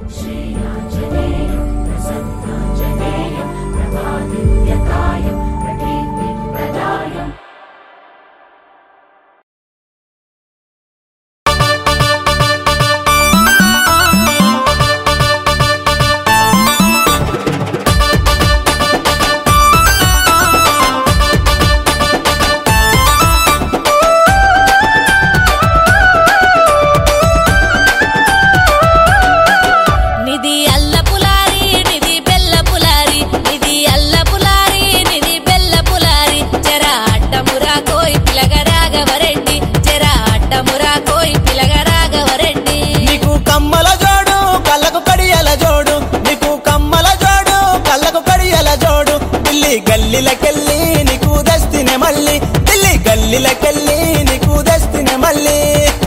श्रीयाञ्जनेयं प्रसन्नाञ्जनेयं प्रभादिव्यकायं प्रकीर्तिप्रदायम् గల్లీలకెళ్ళి నీకు దస్తినే మళ్ళీ ఢిల్లీ గల్లీలకెళ్ళి నీకు దస్తినే మళ్ళీ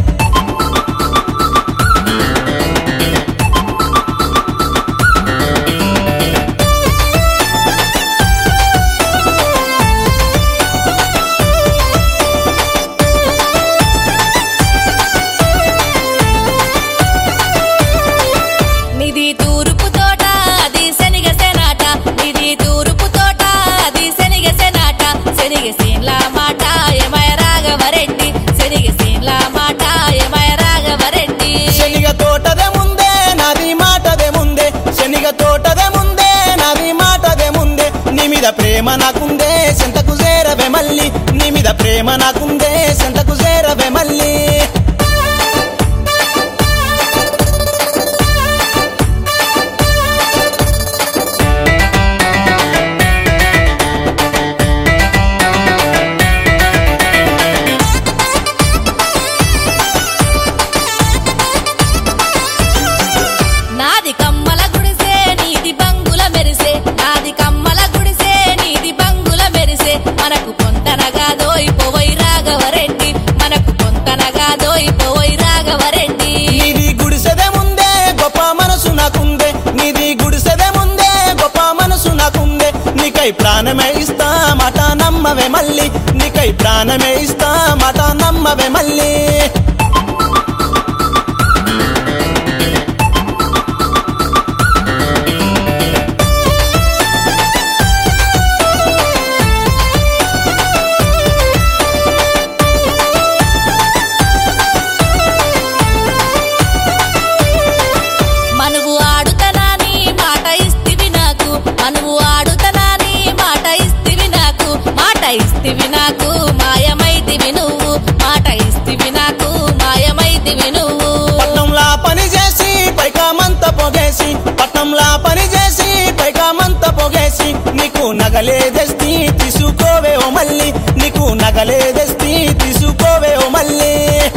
నిది తూర్పు తోట అది శనిగ సెనాట నిది తూర్పు తోట అది శనిగ సెనాట శనిగ సీన్ల మాట ఏమయ రాఘవరెడ్డి శనిగ సీన్ల మాట ఏమయ రాఘవరెడ్డి శనిగ తోటదే ముందే నాది మాటదే ముందే శనిగ తోటదే ముందే నాది మాటదే ముందే నీ మీద ప్రేమ నాకుందే సెంతకు చేరవే మళ్ళీ నీ మీద ప్రేమ నాకుందే సెంతకు చేరవే మళ్ళీ నాది కమ్మల గుడిసే నీది బంగుల మెరిసే నాది కమ్మల గుడిసే నీది బంగుల మెరిసే మనకు కొంతనగా దోయిపోయి రాఘవరెడ్డి మనకు కొంతనగా దోయిపోయి రాఘవరెడ్డి నీది గుడిసెదే ముందే గొప్ప మనసు నాకుందే నీది గుడిసెదే ముందే గొప్ప మనసు నాకుందే నీకై ప్రాణమే ఇస్తా మాట నమ్మవే మళ్ళీ నీకై ప్రాణమే ఇస్తా మాట నమ్మవే మళ్ళీ మనువు ఆడుతనాని మాట ఇస్తివి నాకు మనువు ఆడుతనాని మాట ఇస్తివి నాకు మాట ఇస్తివి నాకు మాయమైతివి నువ్వు మాట ఇస్తివి నాకు మాయమైతివి నువ్వు పట్నంలా పని చేసి పైకామంత పొగేసి పట్నంలా పని చేసి పైకామంత పొగేసి నీకు నగలేదెస్తి తీసుకోవే ఓ మళ్ళీ నీకు నగలేదెస్తి తీసుకోవే ఓ మళ్ళీ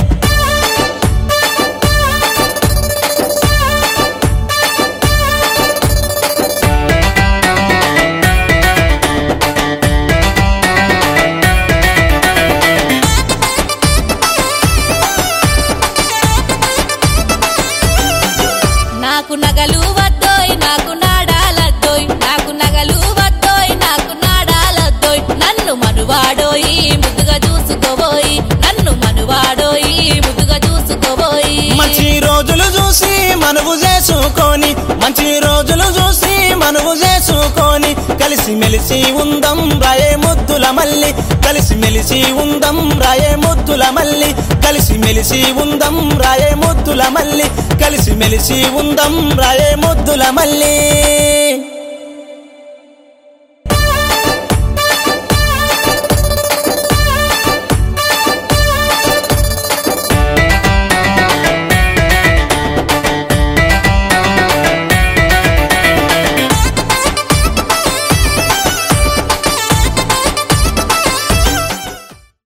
నాకు నగలు వద్దోయ్ నాకు నాడాలద్దోయ్ నాకు నగలు వద్దోయ్ నాకు నాడాలద్దోయ్ నన్ను మనువాడోయి ముద్దుగా చూసుకోబోయి నన్ను మనువాడోయి ముద్దుగా చూసుకోబోయి మంచి రోజులు చూసి మనువు చేసుకొని మంచి రోజులు చూసి మనువు చేసుకొని కలిసి మెలిసి ఉందం రాయే ముద్దుల మల్లి కలిసి మెలిసి ఉందం రాయే ముద్దుల మల్లి కలిసి మెలిసి ఉందం రాయే ముద్దుల మల్లి కలిసి మెలిసి ఉందం రాయే ముద్దుల మల్లి